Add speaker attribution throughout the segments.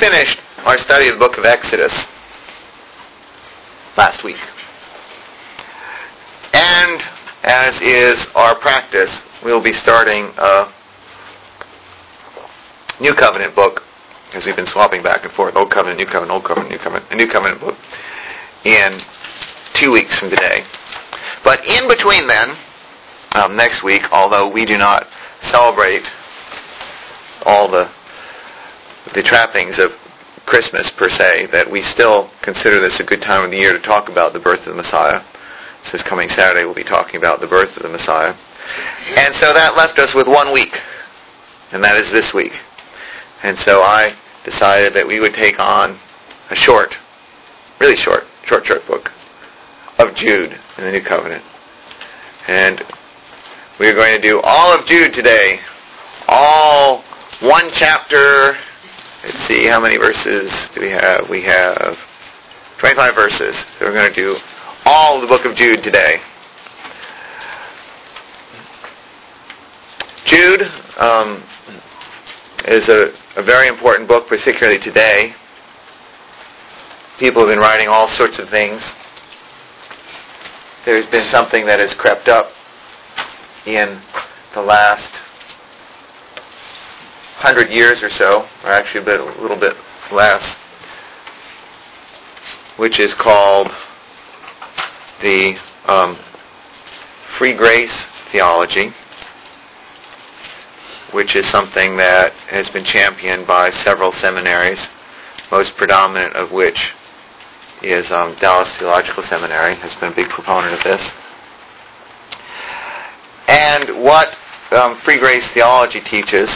Speaker 1: finished our study of the book of Exodus last week. And as is our practice, we'll be starting a New Covenant book, as we've been swapping back and forth, Old Covenant, New Covenant, Old Covenant, New Covenant, a New Covenant book in 2 weeks from today. But in between then, next week, although we do not celebrate all the trappings of Christmas per se, that we still consider this a good time of the year to talk about the birth of the Messiah. So this coming Saturday we'll be talking about the birth of the Messiah. And so that left us with 1 week, and that is this week. And so I decided that we would take on a short, really short book of Jude in the New Covenant. And we're going to do all of Jude today. All one chapter. Let's see, how many verses do we have? We have 25 verses. So we're going to do all of the book of Jude today. Jude is a very important book, particularly today. People have been writing all sorts of things. There's been something that has crept up in the last 100 years or so, or actually a little bit less, which is called the free grace theology, which is something that has been championed by several seminaries, most predominant of which is Dallas Theological Seminary, has been a big proponent of this. And what free grace theology teaches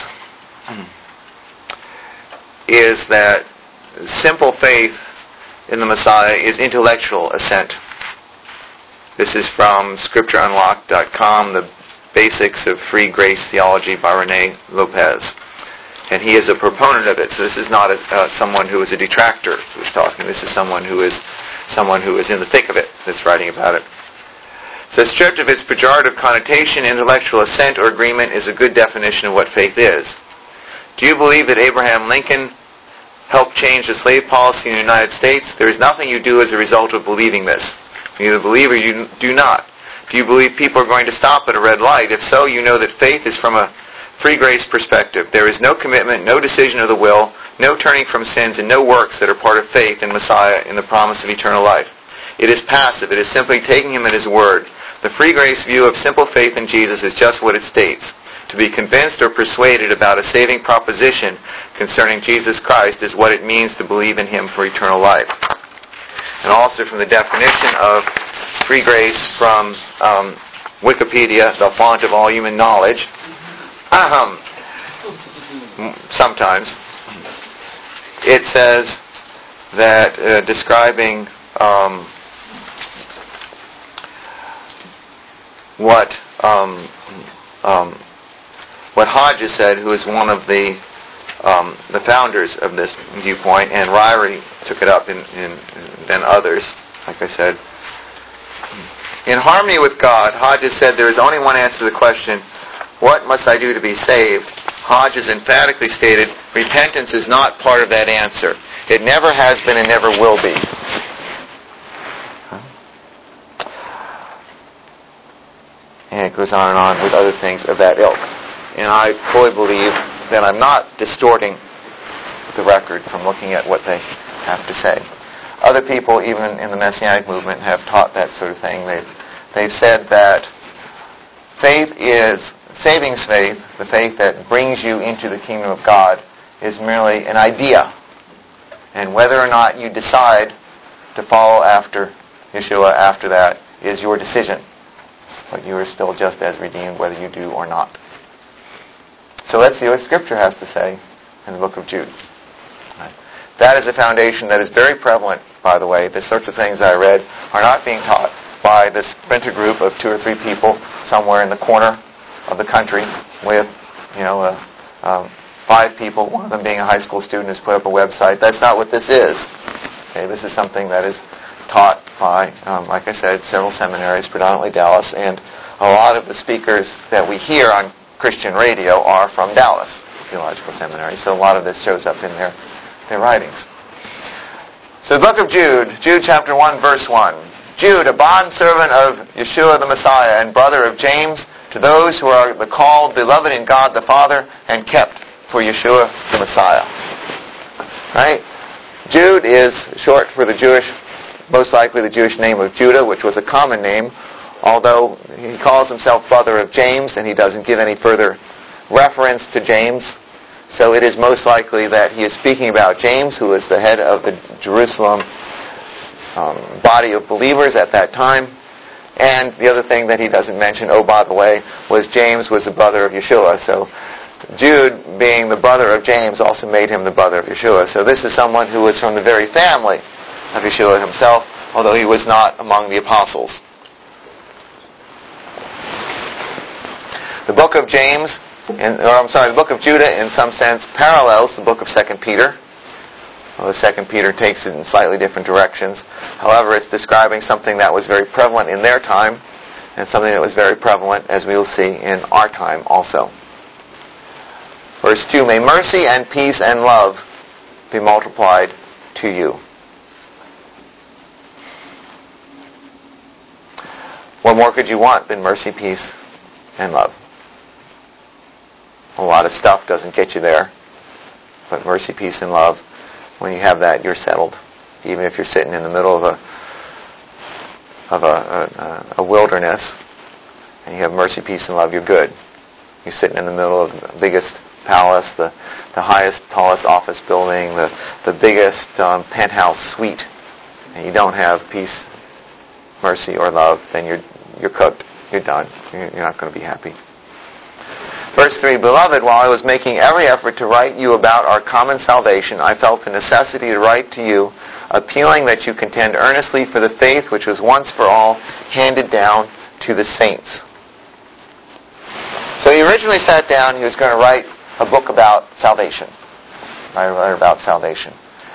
Speaker 1: is that simple faith in the Messiah is intellectual assent. This is from ScriptureUnlocked.com, the Basics of Free Grace Theology by Rene Lopez. And he is a proponent of it. So this is not someone who is a detractor who's talking. This is someone who is in the thick of it that's writing about it. So stripped of its pejorative connotation, intellectual assent or agreement is a good definition of what faith is. Do you believe that Abraham Lincoln helped change the slave policy in the United States? There is nothing you do as a result of believing this. You either believe or you do not. Do you believe people are going to stop at a red light? If so, you know that faith is from a free grace perspective. There is no commitment, no decision of the will, no turning from sins, and no works that are part of faith in Messiah in the promise of eternal life. It is passive. It is simply taking Him at His word. The free grace view of simple faith in Jesus is just what it states. To be convinced or persuaded about a saving proposition concerning Jesus Christ is what it means to believe in Him for eternal life. And also from the definition of free grace from Wikipedia, the font of all human knowledge, sometimes, it says that describing what Hodges said, who is one of the founders of this viewpoint, and Ryrie took it up, and then others, like I said. In harmony with God, Hodges said there is only one answer to the question, what must I do to be saved? Hodges emphatically stated, repentance is not part of that answer. It never has been and never will be. And it goes on and on with other things of that ilk. And I fully believe that I'm not distorting the record from looking at what they have to say. Other people, even in the Messianic movement, have taught that sort of thing. They've said that faith is, saving faith, the faith that brings you into the kingdom of God, is merely an idea. And whether or not you decide to follow after Yeshua after that is your decision. But you are still just as redeemed whether you do or not. So let's see what Scripture has to say in the book of Jude. That is a foundation that is very prevalent, by the way. The sorts of things that I read are not being taught by this splinter group of 2 or 3 people somewhere in the corner of the country with, 5 people, one of them being a high school student who's put up a website. That's not what this is. Okay, this is something that is taught by, like I said, several seminaries, predominantly Dallas, and a lot of the speakers that we hear on Christian radio are from Dallas Theological Seminary, so a lot of this shows up in their their writings. So the book of Jude, Jude chapter 1, verse 1. Jude, a bondservant of Yeshua the Messiah and brother of James, to those who are the called, beloved in God the Father, and kept for Yeshua the Messiah. Right? Jude is short for the Jewish, most likely the Jewish name of Judah, which was a common name, although he calls himself brother of James, and he doesn't give any further reference to James. So it is most likely that he is speaking about James, who was the head of the Jerusalem body of believers at that time. And the other thing that he doesn't mention, oh, by the way, was James was the brother of Yeshua. So Jude, being the brother of James, also made him the brother of Yeshua. So this is someone who was from the very family of Yeshua himself, although he was not among the apostles. The book of the book of Judah, in some sense, parallels the book of 2 Peter. Although 2 Peter takes it in slightly different directions. However, it's describing something that was very prevalent in their time, and something that was very prevalent, as we will see, in our time also. Verse 2, may mercy and peace and love be multiplied to you. What more could you want than mercy, peace, and love? A lot of stuff doesn't get you there. But mercy, peace, and love, when you have that, you're settled. Even if you're sitting in the middle of a wilderness, and you have mercy, peace, and love, you're good. You're sitting in the middle of the biggest palace, the highest, tallest office building, the biggest penthouse suite, and you don't have peace, mercy, or love, then you're cooked. You're done. You're not going to be happy. Verse 3, beloved, while I was making every effort to write you about our common salvation, I felt the necessity to write to you, appealing that you contend earnestly for the faith which was once for all handed down to the saints. So he originally sat down, he was going to write a book about salvation. Write a letter about salvation.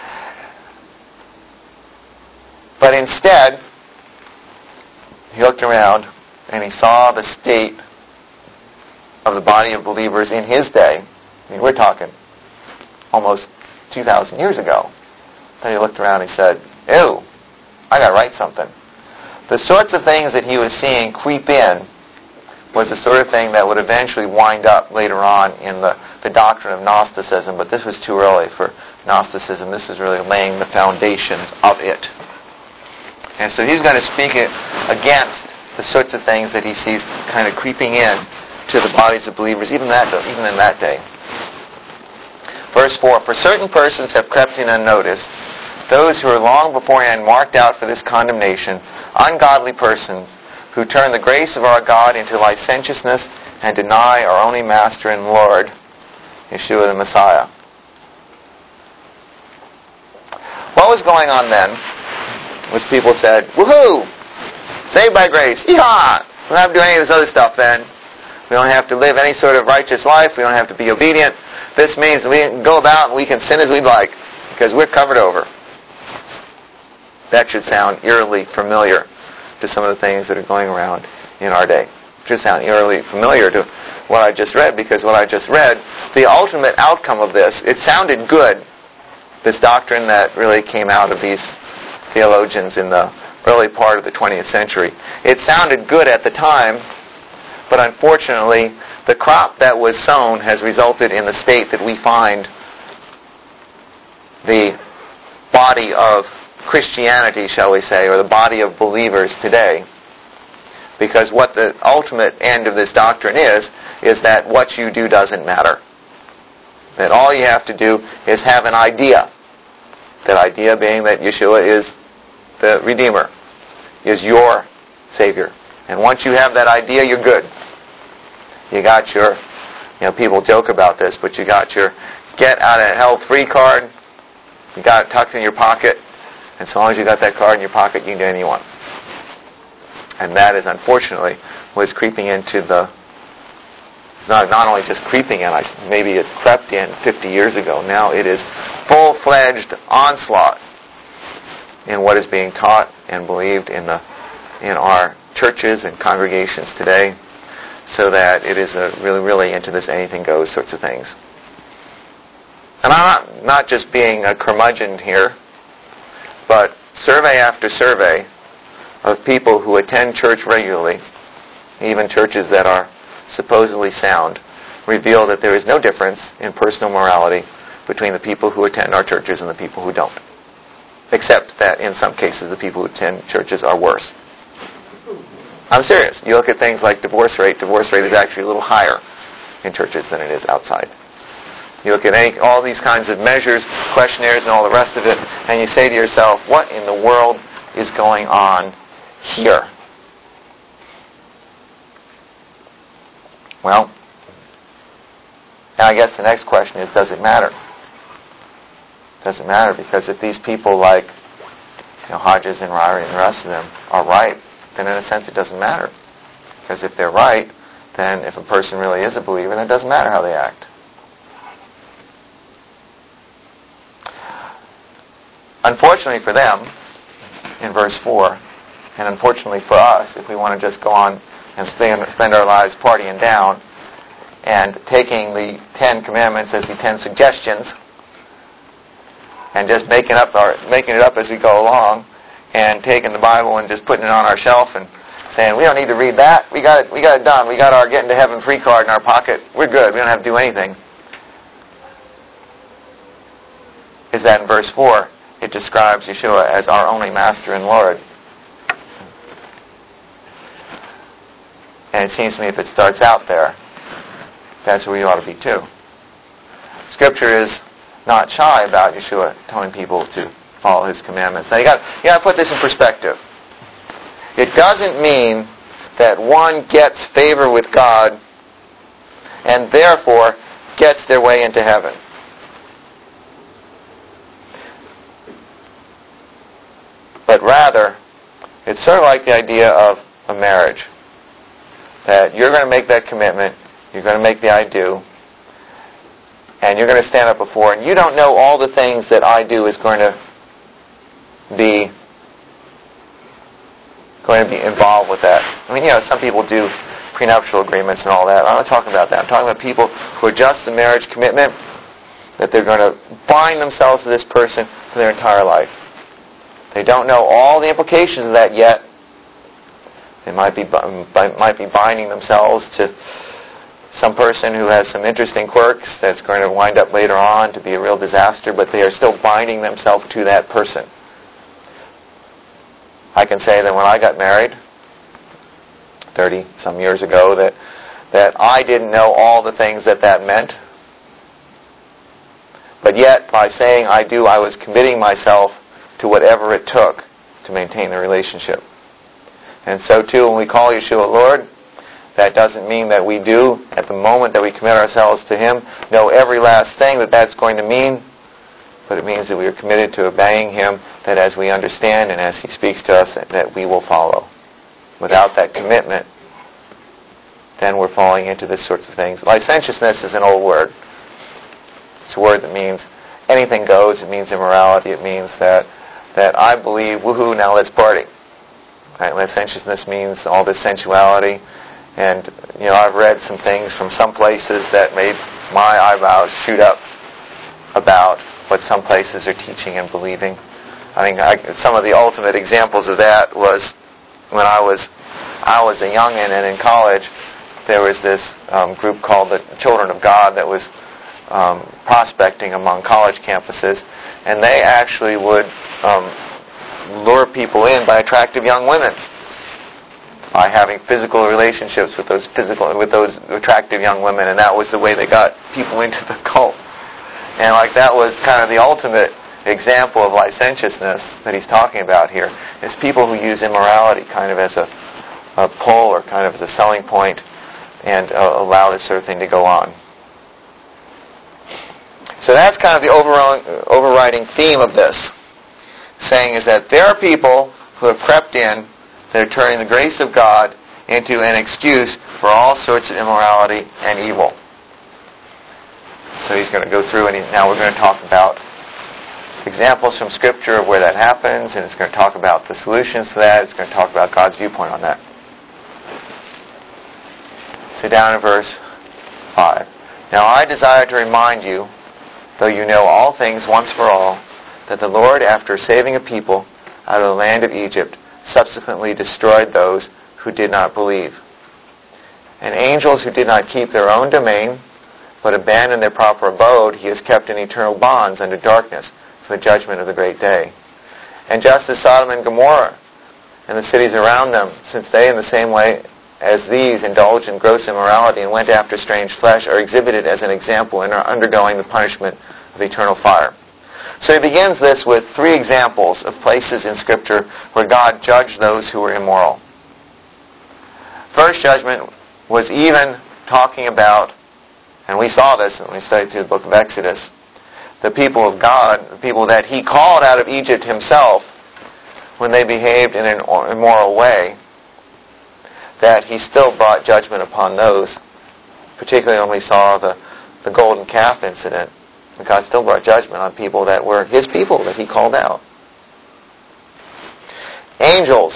Speaker 1: But instead, he looked around and he saw the state of the body of believers in his day. I mean, we're talking almost 2,000 years ago. Then he looked around and he said, ew, I got to write something. The sorts of things that he was seeing creep in was the sort of thing that would eventually wind up later on in the doctrine of Gnosticism, but this was too early for Gnosticism. This is really laying the foundations of it. And so he's going to speak against the sorts of things that he sees kind of creeping in to the bodies of believers, even in that day. Verse 4, for certain persons have crept in unnoticed, those who are long beforehand marked out for this condemnation, ungodly persons who turn the grace of our God into licentiousness and deny our only Master and Lord, Yeshua the Messiah. What was going on then was people said, woohoo! Saved by grace, yeehaw! We don't have to do any of this other stuff then. We don't have to live any sort of righteous life. We don't have to be obedient. This means we can go about and we can sin as we'd like because we're covered over. That should sound eerily familiar to some of the things that are going around in our day. It should sound eerily familiar to what I just read, because what I just read, the ultimate outcome of this, it sounded good, this doctrine that really came out of these theologians in the early part of the 20th century. It sounded good at the time, but unfortunately, the crop that was sown has resulted in the state that we find the body of Christianity, shall we say, or the body of believers today. Because what the ultimate end of this doctrine is that what you do doesn't matter. That all you have to do is have an idea. That idea being that Yeshua is the Redeemer, is your Savior. And once you have that idea, you're good. You got your, people joke about this, but you got your get out of hell free card. You got it tucked in your pocket. And so long as you got that card in your pocket, you can do anything you want. And that is, unfortunately, what's creeping into it's not only just creeping in, maybe it crept in 50 years ago. Now it is full-fledged onslaught in what is being taught and believed in our churches and congregations today, so that it is really, really into this anything goes sorts of things. and I'm not just being a curmudgeon here, but survey after survey of people who attend church regularly, even churches that are supposedly sound, reveal that there is no difference in personal morality between the people who attend our churches and the people who don't. Except that in some cases the people who attend churches are worse. I'm serious. You look at things like divorce rate is actually a little higher in churches than it is outside. You look at all these kinds of measures, questionnaires and all the rest of it, and you say to yourself, what in the world is going on here? Well, and I guess the next question is, does it matter? Does it matter? Because if these people like Hodges and Ryrie and the rest of them are right, then in a sense it doesn't matter. Because if they're right, then if a person really is a believer, then it doesn't matter how they act. Unfortunately for them, in verse 4, and unfortunately for us, if we want to just go on and spend our lives partying down and taking the 10 Commandments as the 10 suggestions and just making it up as we go along and taking the Bible and just putting it on our shelf and saying, we don't need to read that. We got it done. We got our getting to heaven free card in our pocket. We're good. We don't have to do anything. Is that in verse 4, it describes Yeshua as our only Master and Lord. And it seems to me if it starts out there, that's where we ought to be too. Scripture is not shy about Yeshua telling people to follow His commandments. Now you got to put this in perspective. It doesn't mean that one gets favor with God and therefore gets their way into heaven. But rather, it's sort of like the idea of a marriage. That you're going to make that commitment, you're going to make the I do, and you're going to stand up before, and you don't know all the things that I do is going to be involved with that. I mean, some people do prenuptial agreements and all that. I'm not talking about that. I'm talking about people who are just the marriage commitment, that they're going to bind themselves to this person for their entire life. They don't know all the implications of that yet. They might be binding themselves to some person who has some interesting quirks that's going to wind up later on to be a real disaster, but they are still binding themselves to that person. I can say that when I got married 30-some years ago, that I didn't know all the things that meant. But yet, by saying I do, I was committing myself to whatever it took to maintain the relationship. And so too, when we call Yeshua Lord, that doesn't mean that we do, at the moment that we commit ourselves to Him, know every last thing that that's going to mean, but it means that we are committed to obeying Him, that as we understand and as He speaks to us, that we will follow. Without that commitment, then we're falling into this sorts of things. Licentiousness is an old word. It's a word that means anything goes. It means immorality. It means that I believe, woohoo, now let's party. Right? Licentiousness means all this sensuality. And, I've read some things from some places that made my eyebrows shoot up about what some places are teaching and believing. I think some of the ultimate examples of that was when I was a youngin' and in college, there was this group called the Children of God that was prospecting among college campuses, and they actually would lure people in by attractive young women, by having physical relationships with those attractive young women, and that was the way they got people into the cult. And that was kind of the ultimate example of licentiousness that he's talking about here, is people who use immorality kind of as a pull or kind of as a selling point and allow this sort of thing to go on. So that's kind of the overriding theme of this, saying is that there are people who have crept in that are turning the grace of God into an excuse for all sorts of immorality and evil. So he's going to go through, and now we're going to talk about examples from Scripture of where that happens, and it's going to talk about the solutions to that. It's going to talk about God's viewpoint on that. So down in verse 5. Now I desire to remind you, though you know all things once for all, that the Lord, after saving a people out of the land of Egypt, subsequently destroyed those who did not believe. And angels who did not keep their own domain, but abandoned their proper abode, he has kept in eternal bonds under darkness for the judgment of the great day. And just as Sodom and Gomorrah and the cities around them, since they in the same way as these indulged in gross immorality and went after strange flesh, are exhibited as an example and are undergoing the punishment of eternal fire. So he begins this with 3 examples of places in Scripture where God judged those who were immoral. First judgment was even talking about, and we saw this when we studied through the book of Exodus, the people of God, the people that he called out of Egypt himself, when they behaved in an immoral way, that he still brought judgment upon those, particularly when we saw the golden calf incident. God still brought judgment on people that were his people that he called out. Angels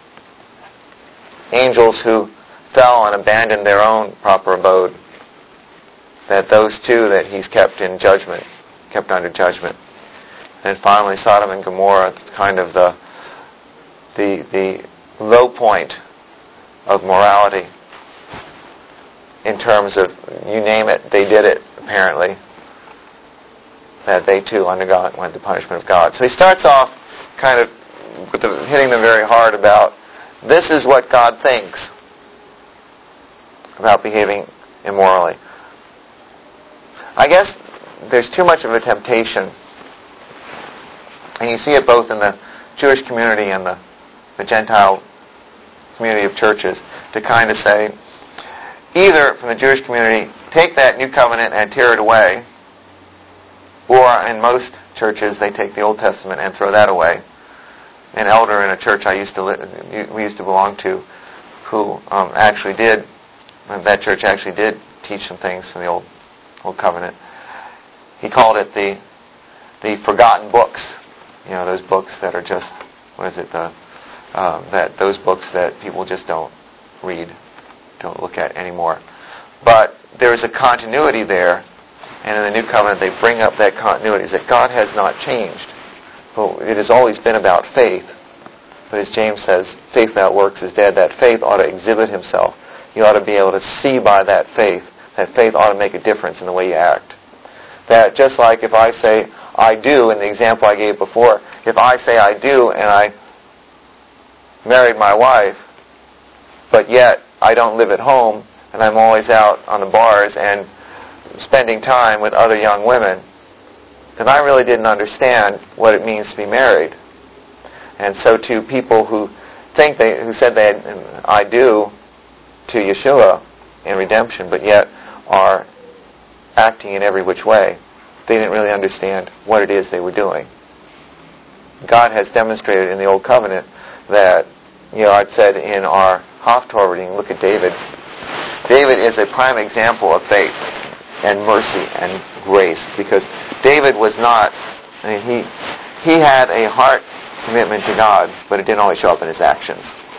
Speaker 1: who fell and abandoned their own proper abode, that those too that he's kept in judgment, kept under judgment. And finally, Sodom and Gomorrah, kind of the low point of morality in terms of, you name it, they did it, apparently, that they too went the punishment of God. So he starts off kind of hitting them very hard about, this is what God thinks about behaving immorally. I guess there's too much of a temptation, and you see it both in the Jewish community and the Gentile community of churches, to kind of say, either from the Jewish community, take that new covenant and tear it away, or in most churches they take the Old Testament and throw that away. An elder in a church we used to belong to, who that church actually did teach some things from the Old Covenant. He called it the forgotten books. You know, those books that are just, those books that people just don't read, don't look at anymore. But there's a continuity there, and in the New Covenant they bring up that continuity, that God has not changed. It has always been about faith. But as James says, faith without works is dead. That faith ought to exhibit himself. You ought to be able to see by that faith ought to make a difference in the way you act. That just like if I say, I do, in the example I gave before, if I say I do and I married my wife, but yet I don't live at home and I'm always out on the bars and spending time with other young women, then I really didn't understand what it means to be married. And so to people who said I do to Yeshua in redemption, but yet are acting in every which way, they didn't really understand what it is they were doing. God has demonstrated in the Old Covenant that, I'd said in our Haftorah reading, look at David. David is a prime example of faith and mercy and grace, because David was not, he had a heart commitment to God, but it didn't always show up in his actions.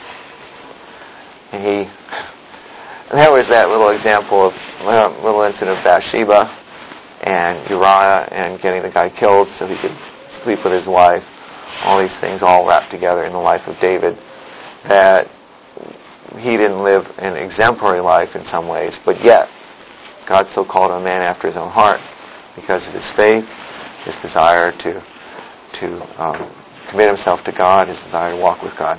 Speaker 1: And there was that little example of little incident of Bathsheba and Uriah and getting the guy killed so he could sleep with his wife. All these things all wrapped together in the life of David, that he didn't live an exemplary life in some ways, but yet God still called him a man after his own heart because of his faith, his desire to commit himself to God, his desire to walk with God.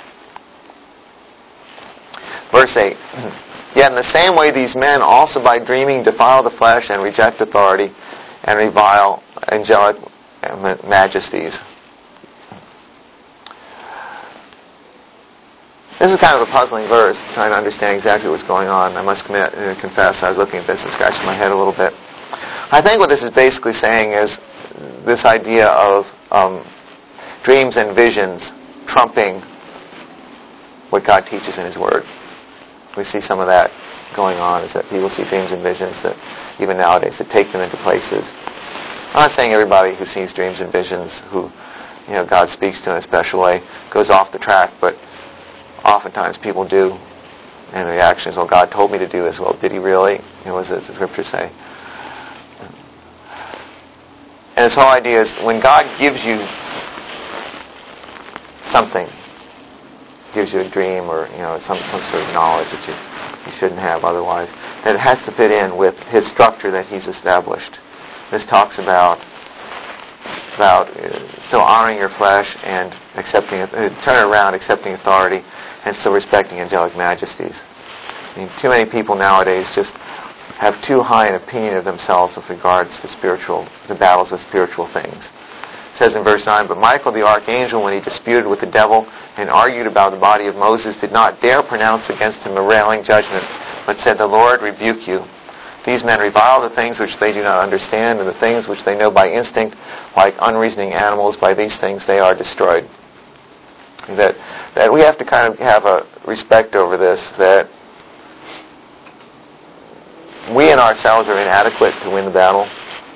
Speaker 1: Verse 8, yet in the same way these men also by dreaming defile the flesh and reject authority and revile angelic majesties. This is kind of a puzzling verse, trying to understand exactly what's going on. I must confess, I was looking at this and scratching my head a little bit. I think what this is basically saying is this idea of dreams and visions trumping what God teaches in His Word. We see some of that going on, is that people see dreams and visions that even nowadays that take them into places. I'm not saying everybody who sees dreams and visions, who God speaks to in a special way, goes off the track, but oftentimes people do, and the reaction is, well, God told me to do this. Well, did He really? What does the Scripture say? And this whole idea is when God gives you something, gives you a dream or some sort of knowledge that you shouldn't have otherwise, that it has to fit in with His structure that He's established. This talks about still honoring your flesh and accepting, turn around, accepting authority, and still respecting angelic majesties. I mean, too many people nowadays just have too high an opinion of themselves with regards to the battles with spiritual things. It says in verse 9, "But Michael the archangel, when he disputed with the devil and argued about the body of Moses, did not dare pronounce against him a railing judgment, but said, 'The Lord rebuke you. These men revile the things which they do not understand, and the things which they know by instinct, like unreasoning animals, by these things they are destroyed.'" That we have to kind of have a respect over this, that we in ourselves are inadequate to win the battle.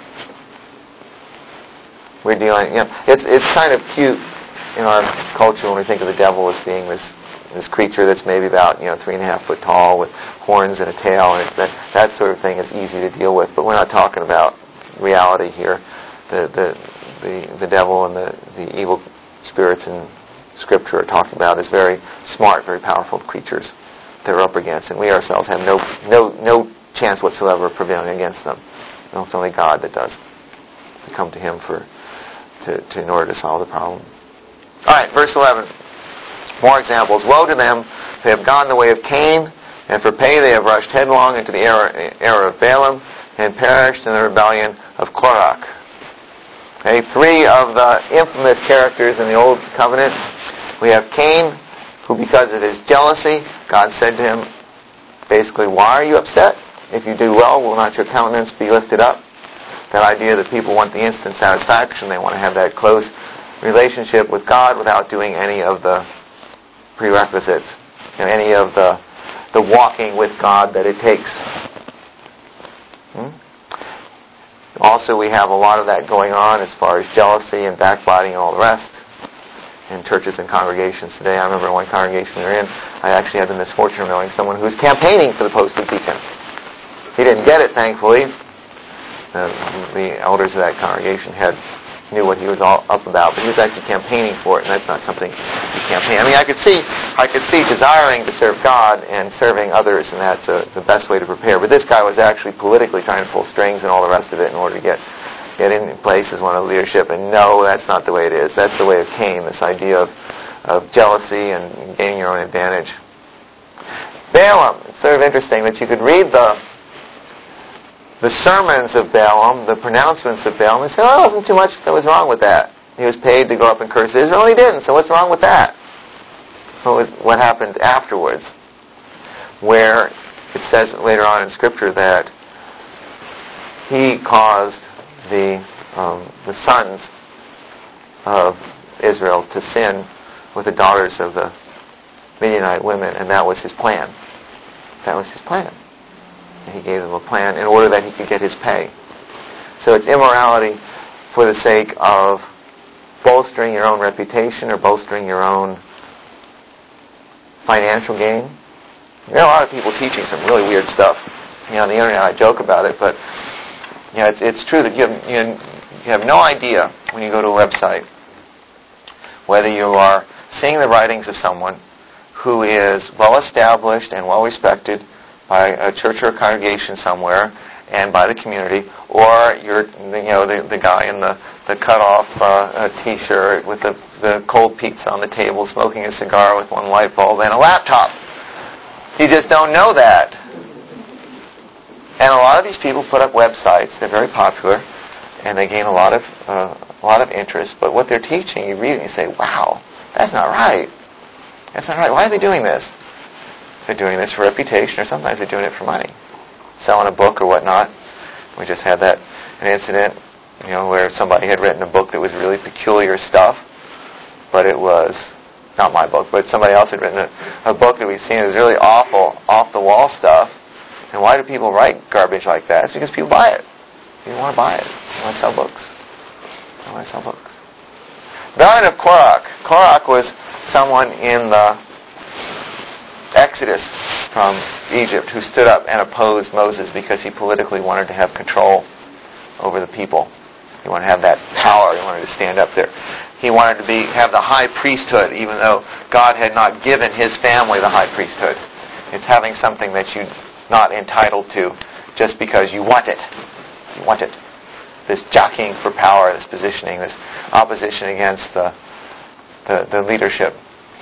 Speaker 1: We're dealing, it's kind of cute in our culture when we think of the devil as being this creature that's maybe about 3.5 foot tall with horns and a tail, and that sort of thing is easy to deal with. But we're not talking about reality here. The devil and the evil spirits in Scripture are talked about as very smart, very powerful creatures that we're up against, and we ourselves have no chance whatsoever of prevailing against them. No, it's only God that does. To come to Him in order to solve the problem. All right, verse 11. More examples. "Woe to them! They have gone the way of Cain, and for pay they have rushed headlong into the error of Balaam, and perished in the rebellion of Korach." Okay, 3 of the infamous characters in the Old Covenant. We have Cain, who because of his jealousy, God said to him, basically, "Why are you upset? If you do well, will not your countenance be lifted up?" That idea that people want the instant satisfaction, they want to have that close relationship with God without doing any of the prerequisites, any of the walking with God that it takes. Also, we have a lot of that going on as far as jealousy and backbiting and all the rest in churches and congregations today. I remember in one congregation we were in, I actually had the misfortune of knowing someone who was campaigning for the post of deacon. He didn't get it, thankfully. The elders of that congregation knew what he was all up about, but he was actually campaigning for it, and that's not something you campaign. I mean, I could see desiring to serve God and serving others, and that's the best way to prepare. But this guy was actually politically trying to pull strings and all the rest of it in order to get in place as one of the leadership. And no, that's not the way it is. That's the way of Cain, this idea of jealousy and gaining your own advantage. Balaam, it's sort of interesting that you could read the sermons of Balaam, the pronouncements of Balaam, and say, "Oh, there wasn't too much that was wrong with that. He was paid to go up and curse Israel, and he didn't, so what's wrong with that?" What happened afterwards, where it says later on in Scripture that he caused the sons of Israel to sin with the daughters of the Midianite women, and that was his plan. That was his plan. And he gave them a plan in order that he could get his pay. So it's immorality for the sake of bolstering your own reputation or bolstering your own financial gain. There are a lot of people teaching some really weird stuff. On the internet I joke about it, but it's true that you have no idea when you go to a website whether you are seeing the writings of someone who is well established and well respected by a church or a congregation somewhere and by the community, or you're the guy in the cut off t-shirt with the cold pizza on the table smoking a cigar with one light bulb and a laptop. You just don't know that. And a lot of these people put up websites. They're very popular, and they gain a lot of interest. But what they're teaching, you read it and you say, "Wow, that's not right. That's not right. Why are they doing this?" They're doing this for reputation, or sometimes they're doing it for money, selling a book or whatnot. We just had an incident, where somebody had written a book that was really peculiar stuff, but it was not my book, but somebody else had written a book that we've seen as really awful, off-the-wall stuff. And why do people write garbage like that? It's because people buy it. People want to buy it. They want to sell books. They want to sell books. Rebellion of Korach. Korach was someone in the Exodus from Egypt who stood up and opposed Moses because he politically wanted to have control over the people. He wanted to have that power. He wanted to stand up there. He wanted to have the high priesthood, even though God had not given his family the high priesthood. It's having something that you're not entitled to just because you want it. You want it. This jockeying for power, this positioning, this opposition against the leadership.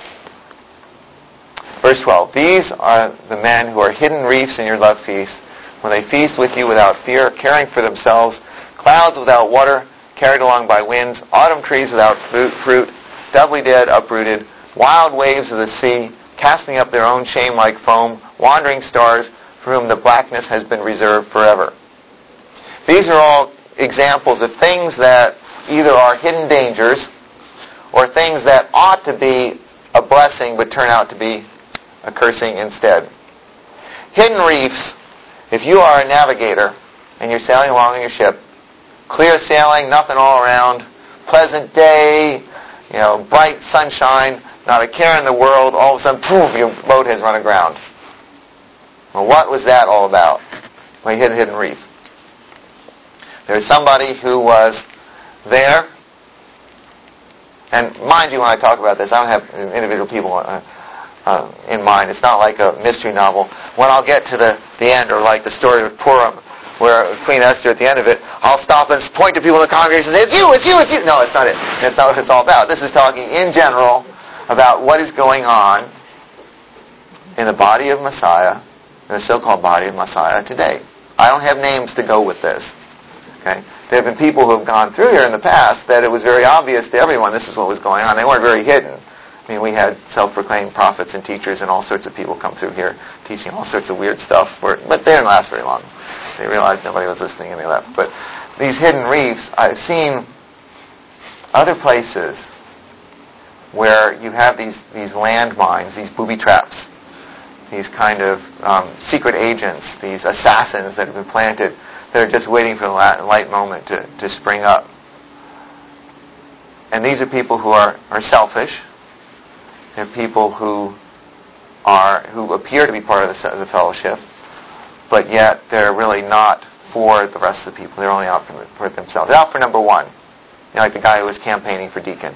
Speaker 1: Verse 12, these are the men who are hidden reefs in your love feast, when they feast with you without fear, caring for themselves, clouds without water, carried along by winds, autumn trees without fruit, doubly dead, uprooted, wild waves of the sea, casting up their own shame like foam, wandering stars, for whom the blackness has been reserved forever. These are all examples of things that either are hidden dangers or things that ought to be a blessing but turn out to be a cursing instead. Hidden reefs, if you are a navigator and you're sailing along in your ship, clear sailing, nothing all around, pleasant day, bright sunshine, not a care in the world, all of a sudden, poof, your boat has run aground. Well, what was that all about? Well, you hit a hidden reef. There's somebody who was there, and mind you, when I talk about this, I don't have individual people in mind. It's not like a mystery novel. When I'll get to the end, or like the story of Purim, where Queen Esther, at the end of it, I'll stop and point to people in the congregation and say, it's you, it's you, it's you. No, it's not it. That's not what it's all about. This is talking in general about what is going on in the body of Messiah, in the so-called body of Messiah today. I don't have names to go with this. Okay? There have been people who have gone through here in the past that it was very obvious to everyone this is what was going on. They weren't very hidden. I mean, we had self-proclaimed prophets and teachers and all sorts of people come through here teaching all sorts of weird stuff, but they didn't last very long. They realized nobody was listening and they left. But these hidden reefs, I've seen other places where you have these landmines, these booby traps, these kind of secret agents, these assassins that have been planted that are just waiting for the right moment to spring up. And these are people who are selfish. They're people who appear to be part of the fellowship, but yet they're really not for the rest of the people. They're only out for themselves. They're out for number one. Like the guy who was campaigning for deacon.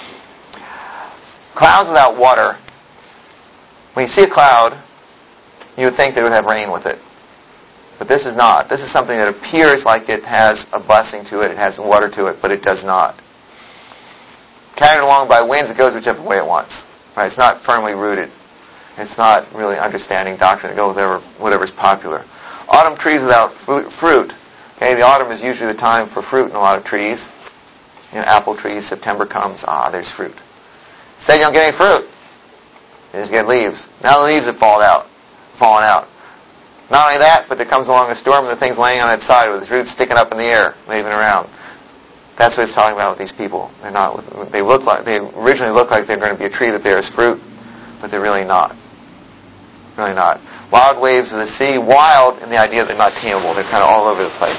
Speaker 1: Clouds without water. When you see a cloud, you would think they would have rain with it. But this is not. This is something that appears like it has a blessing to it. It has water to it, but it does not. Carried along by winds, it goes whichever way it wants. Right? It's not firmly rooted. It's not really understanding doctrine. It goes whatever's popular. Autumn trees without fruit. Okay, the autumn is usually the time for fruit in a lot of trees. Apple trees, September comes, there's fruit. Instead, you don't get any fruit. You just get leaves. Now the leaves have fallen out. Not only that, but there comes along a storm and the thing's laying on its side with its roots sticking up in the air, waving around. That's what it's talking about with these people. They originally look like they're going to be a tree that bears fruit, but they're really not. Really not. Wild waves of the sea, wild in the idea that they're not tameable. They're kind of all over the place.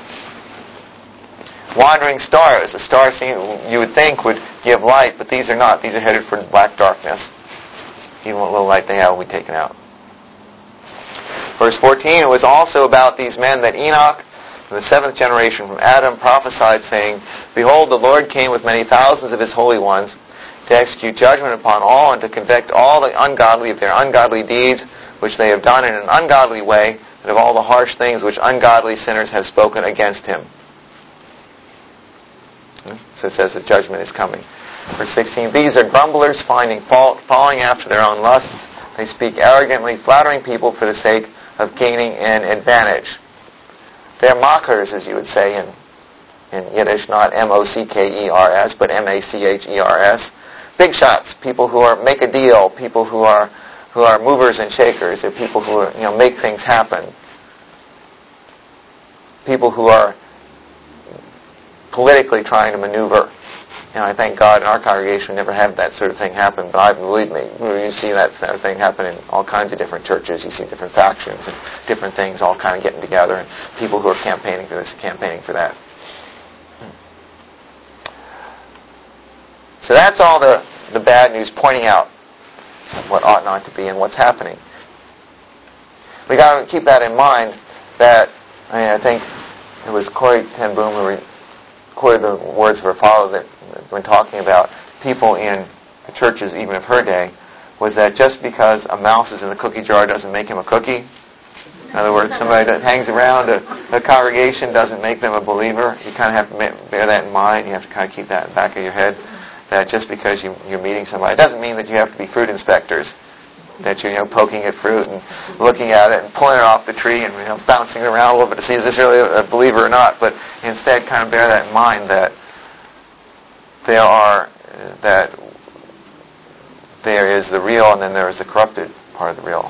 Speaker 1: Wandering stars. A star you would think would give light, but these are not. These are headed for black darkness. Even what little light they have will be taken out. Verse 14, it was also about these men that Enoch, from the seventh generation from Adam, prophesied, saying, Behold, the Lord came with many thousands of his holy ones to execute judgment upon all and to convict all the ungodly of their ungodly deeds which they have done in an ungodly way, and of all the harsh things which ungodly sinners have spoken against him. So it says that judgment is coming. Verse 16, These are grumblers, finding fault, following after their own lusts. They speak arrogantly, flattering people for the sake of gaining an advantage. They're mockers, as you would say in Yiddish, not M-O-C-K-E-R-S, but M-A-C-H-E-R-S. Big shots, people who make a deal, people who are movers and shakers. They're people who make things happen. People who are politically trying to maneuver. I thank God in our congregation we never had that sort of thing happen, but believe me, you see that sort of thing happen in all kinds of different churches. You see different factions and different things all kind of getting together, and people who are campaigning for this and campaigning for that. So that's all the bad news, pointing out what ought not to be and what's happening. We got to keep that in mind. That I think it was Corrie ten Boom who quoted the words of her father that when talking about people in the churches even of her day, was that just because a mouse is in the cookie jar doesn't make him a cookie. In other words, somebody that hangs around a congregation doesn't make them a believer. You kind of have to bear that in mind. You have to kind of keep that in the back of your head, that just because you're meeting somebody, it doesn't mean that you have to be fruit inspectors, that you're poking at fruit and looking at it and pulling it off the tree and bouncing it around a little bit to see is this really a believer or not. But instead, kind of bear that in mind, that there is the real and then there is the corrupted part of the real.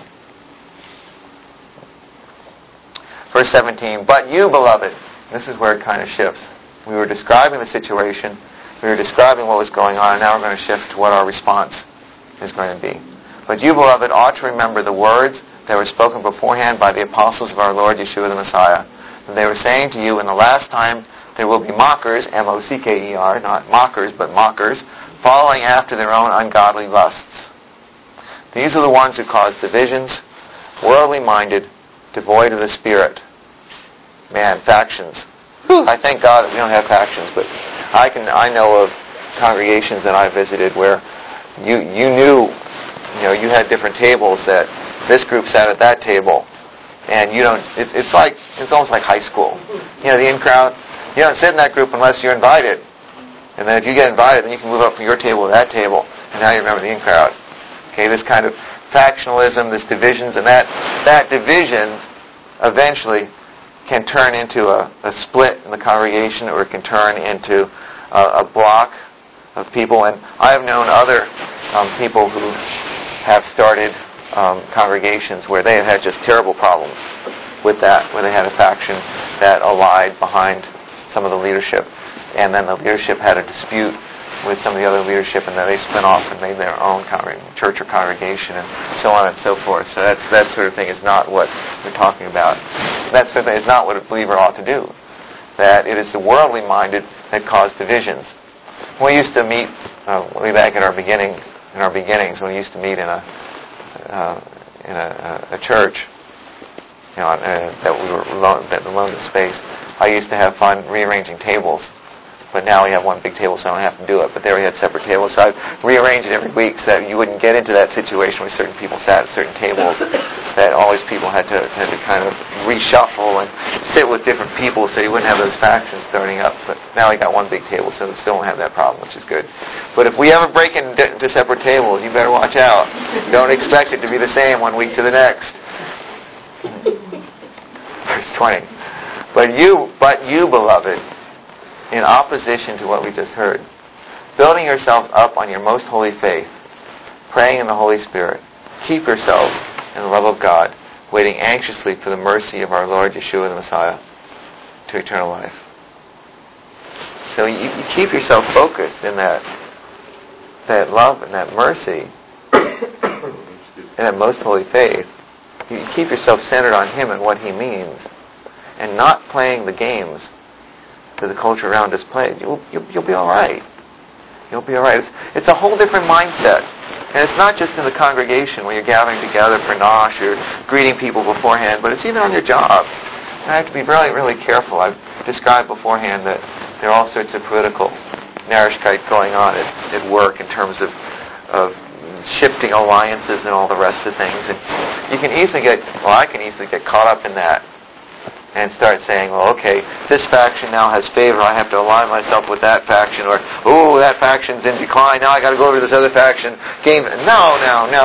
Speaker 1: Verse 17, but you, beloved, this is where it kind of shifts. We were describing the situation, we were describing what was going on, and now we're going to shift to what our response is going to be. But you, beloved, ought to remember the words that were spoken beforehand by the apostles of our Lord Yeshua the Messiah. And they were saying to you, in the last time there will be mockers, M-O-C-K-E-R, not mockers, but mockers, following after their own ungodly lusts. These are the ones who cause divisions, worldly minded, devoid of the Spirit. Man, factions. I thank God that we don't have factions, but I know of congregations that I visited where you knew, you had different tables that this group sat at that table, and you don't. It's almost like high school. The in crowd. You don't sit in that group unless you're invited, and then if you get invited, then you can move up from your table to that table, and now you're a member of the in crowd. Okay, this kind of factionalism, this divisions, and that division eventually can turn into a split in the congregation, or it can turn into a block of people. And I have known other people who have started congregations where they have had just terrible problems with that, where they had a faction that allied behind some of the leadership, and then the leadership had a dispute with some of the other leadership, and then they split off and made their own church or congregation, and so on and so forth. So that sort of thing is not what we're talking about. That sort of thing is not what a believer ought to do. That it is the worldly minded that cause divisions. We used to meet way back in our beginnings, when we used to meet in a church, that we were loaned a space. I used to have fun rearranging tables. But now we have one big table, so I don't have to do it. But there we had separate tables, so I'd rearrange it every week so that you wouldn't get into that situation where certain people sat at certain tables, that all these people had to kind of reshuffle and sit with different people so you wouldn't have those factions starting up. But now we got one big table, so we still don't have that problem, which is good. But if we ever break into separate tables, you better watch out. Don't expect it to be the same one week to the next. Verse 20. But you, beloved, in opposition to what we just heard, building yourselves up on your most holy faith, praying in the Holy Spirit, keep yourselves in the love of God, waiting anxiously for the mercy of our Lord Yeshua the Messiah to eternal life. So you keep yourself focused in that love and that mercy and that most holy faith. You keep yourself centered on Him and what He means, and not playing the games that the culture around us plays. You'll be all right. You'll be all right. It's a whole different mindset. And it's not just in the congregation where you're gathering together for nosh or greeting people beforehand, but it's even on your job. And I have to be really, really careful. I've described beforehand that there are all sorts of political narishkeit going on at work in terms of shifting alliances and all the rest of things. And I can easily get caught up in that and start saying, well, okay, this faction now has favor. I have to align myself with that faction. Or, that faction's in decline. Now I got to go over to this other faction. No.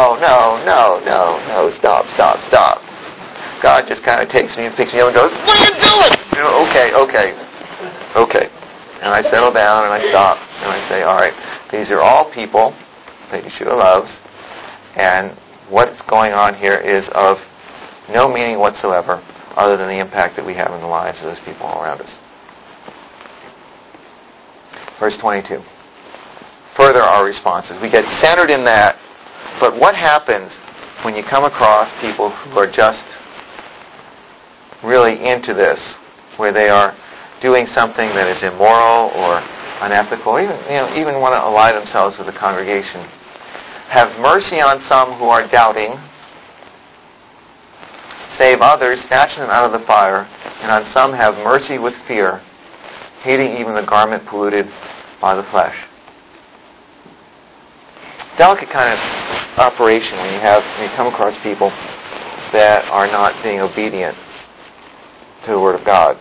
Speaker 1: Stop. God just kind of takes me and picks me up and goes, what are you doing? Okay. And I settle down and I stop and I say, all right, these are all people that Yeshua loves, and what's going on here is of no meaning whatsoever, other than the impact that we have in the lives of those people all around us. Verse 22. Further, our responses. We get centered in that, but what happens when you come across people who are just really into this, where they are doing something that is immoral or unethical, or even want to ally themselves with the congregation? Have mercy on some who are doubting, save others, snatch them out of the fire, and on some have mercy with fear, hating even the garment polluted by the flesh. It's a delicate kind of operation when you come across people that are not being obedient to the Word of God.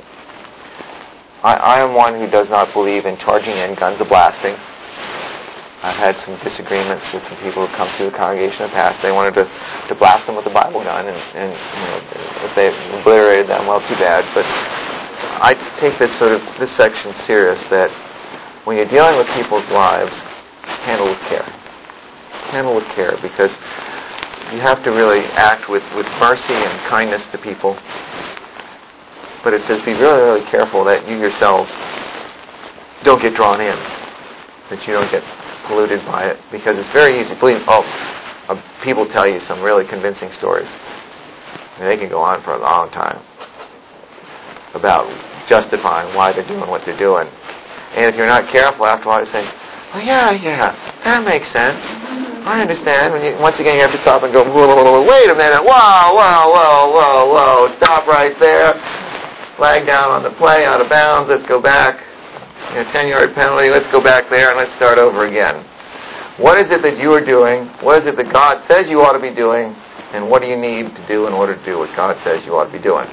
Speaker 1: I am one who does not believe in charging in guns a-blasting. I've had some disagreements with some people who come through the congregation in the past. They wanted to blast them with a Bible gun, and if they obliterated them, well, too bad. But I take this section serious, that when you're dealing with people's lives, handle with care. Handle with care, because you have to really act with mercy and kindness to people. But it says be really, really careful that you yourselves don't get drawn in, that you don't get polluted by it, because it's very easy. People tell you some really convincing stories. I mean, they can go on for a long time about justifying why they're doing what they're doing. And if you're not careful, after a while you say, "Oh yeah, that makes sense. I understand." Once again, you have to stop and go, "Whoa, wait a minute, whoa, stop right there. Flag down on the play, out of bounds, let's go back. 10-yard penalty, let's go back there and let's start over again. What is it that you are doing? What is it that God says you ought to be doing? And what do you need to do in order to do what God says you ought to be doing?"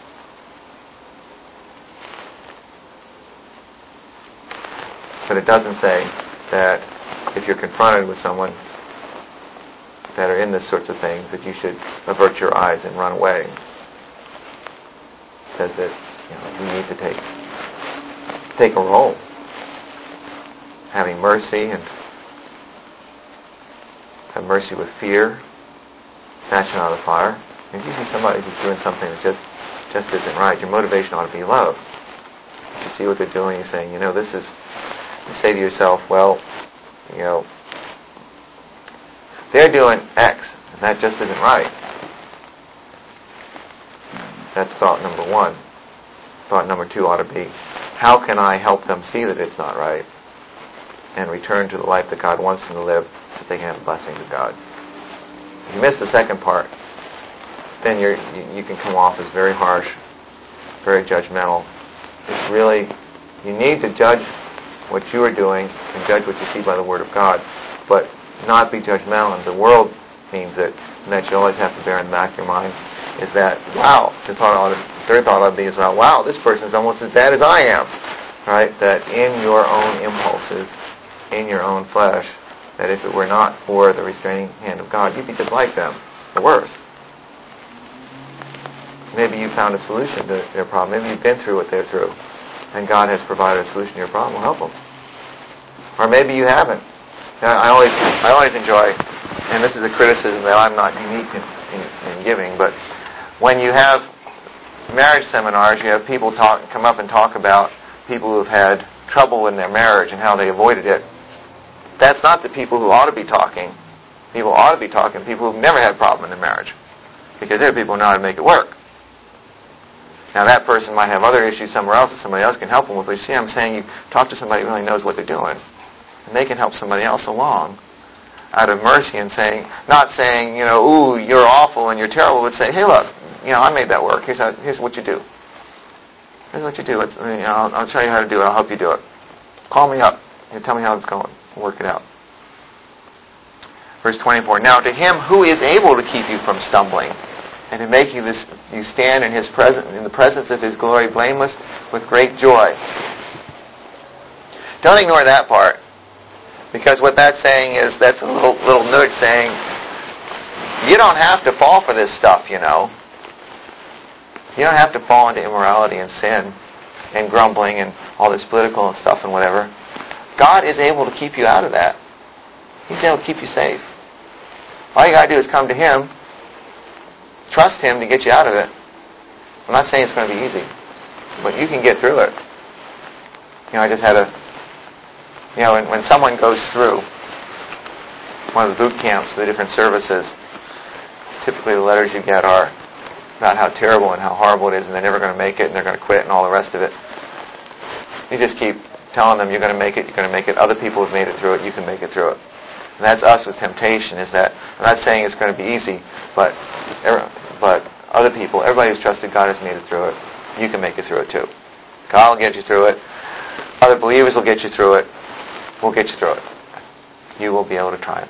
Speaker 1: But it doesn't say that if you're confronted with someone that are in this sorts of things, that you should avert your eyes and run away. It says that we need to take a role, having mercy, and have mercy with fear, snatching out of the fire. If you see somebody who's doing something that just isn't right, your motivation ought to be love. If you see what they're doing, you're saying, this is. You say to yourself, well, they're doing X, and that just isn't right. That's thought number one. Thought number two ought to be, how can I help them see that it's not right and return to the life that God wants them to live so that they can have the blessings of God? If you miss the second part, then you can come off as very harsh, very judgmental. It's really, you need to judge what you are doing and judge what you see by the Word of God, but not be judgmental. And the world means it, and that you always have to bear in the back of your mind is that, wow, their thought ought to be as well, wow, this person is almost as bad as I am, right? That in your own impulses, in your own flesh, that if it were not for the restraining hand of God, you'd be just like them, or worse. Maybe you found a solution to their problem. Maybe you've been through what they're through, and God has provided a solution to your problem. Well, help them. Or maybe you haven't. I always enjoy, and this is a criticism that I'm not unique in giving, but when you have marriage seminars, you have people come up and talk about people who have had trouble in their marriage and how they avoided it. That's not the people who ought to be talking. People ought to be talking people who've never had a problem in their marriage, because they're people who know how to make it work. Now that person might have other issues somewhere else that somebody else can help them with, but you see, I'm saying you talk to somebody who really knows what they're doing, and they can help somebody else along out of mercy, and not saying, ooh, you're awful and you're terrible, but say, hey, look, I made that work. Here's what you do. Here's what you do. I'll show you how to do it. I'll help you do it. Call me up. Tell me how it's going. We'll work it out. Verse 24. Now to him who is able to keep you from stumbling, and to make you stand in the presence of his glory, blameless with great joy. Don't ignore that part, because what that's saying is, that's a little nudge saying, you don't have to fall for this stuff, You don't have to fall into immorality and sin and grumbling and all this political and stuff and whatever. God is able to keep you out of that. He's able to keep you safe. All you got to do is come to Him, trust Him to get you out of it. I'm not saying it's going to be easy, but you can get through it. I just had when someone goes through one of the boot camps for the different services, typically the letters you get are about how terrible and how horrible it is, and they're never going to make it, and they're going to quit, and all the rest of it. You just keep telling them, you're going to make it, you're going to make it. Other people have made it through it, you can make it through it. And that's us with temptation, is that, I'm not saying it's going to be easy, but other people, everybody who's trusted God has made it through it. You can make it through it too. God will get you through it. Other believers will get you through it. We'll get you through it. You will be able to triumph.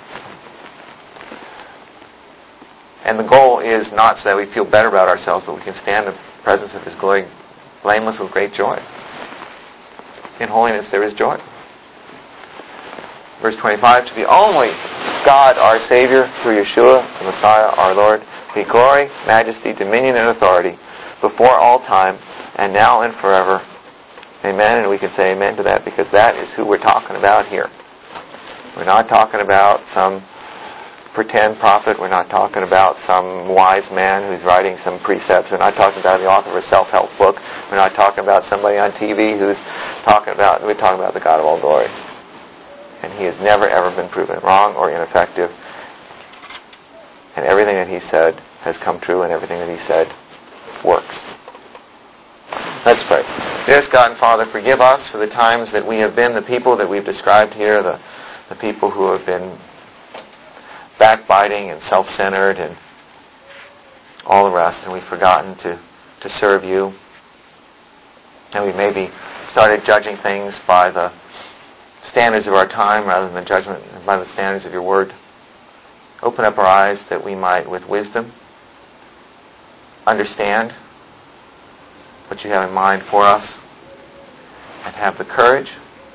Speaker 1: And the goal is not so that we feel better about ourselves, but we can stand in the presence of His glory blameless with great joy. In holiness there is joy. Verse 25, to the only God our Savior, through Yeshua, the Messiah, our Lord, be glory, majesty, dominion, and authority before all time, and now and forever. Amen. And we can say amen to that because that is who we're talking about here. We're not talking about some pretend prophet. We're not talking about some wise man who's writing some precepts. We're not talking about the author of a self-help book. We're not talking about somebody on TV who's talking about, we're talking about the God of all glory. And He has never ever been proven wrong or ineffective. And everything that He said has come true, and everything that He said works. Let's pray. Dearest God and Father, forgive us for the times that we have been the people that we've described here, the people who have been backbiting and self-centered and all the rest, and we've forgotten to serve You. And we maybe started judging things by the standards of our time rather than by the standards of Your Word. Open up our eyes that we might, with wisdom, understand what You have in mind for us, and have the courage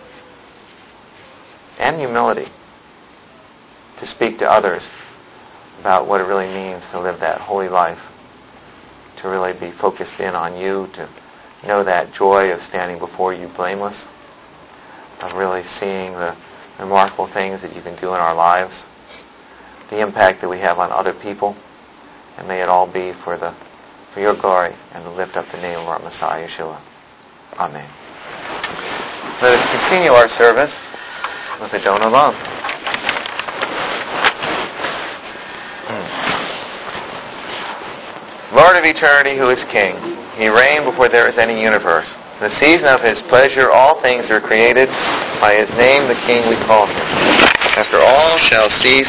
Speaker 1: and humility to speak to others about what it really means to live that holy life, to really be focused in on You, to know that joy of standing before You blameless, of really seeing the remarkable things that You can do in our lives, the impact that we have on other people, and may it all be for Your glory and to lift up the name of our Messiah, Yeshua. Amen. Let us continue our service with the Don Olam. Lord of eternity, who is King, He reigned before there was any universe. In the season of His pleasure, all things were created. By His name, the King, we call Him. After all shall cease,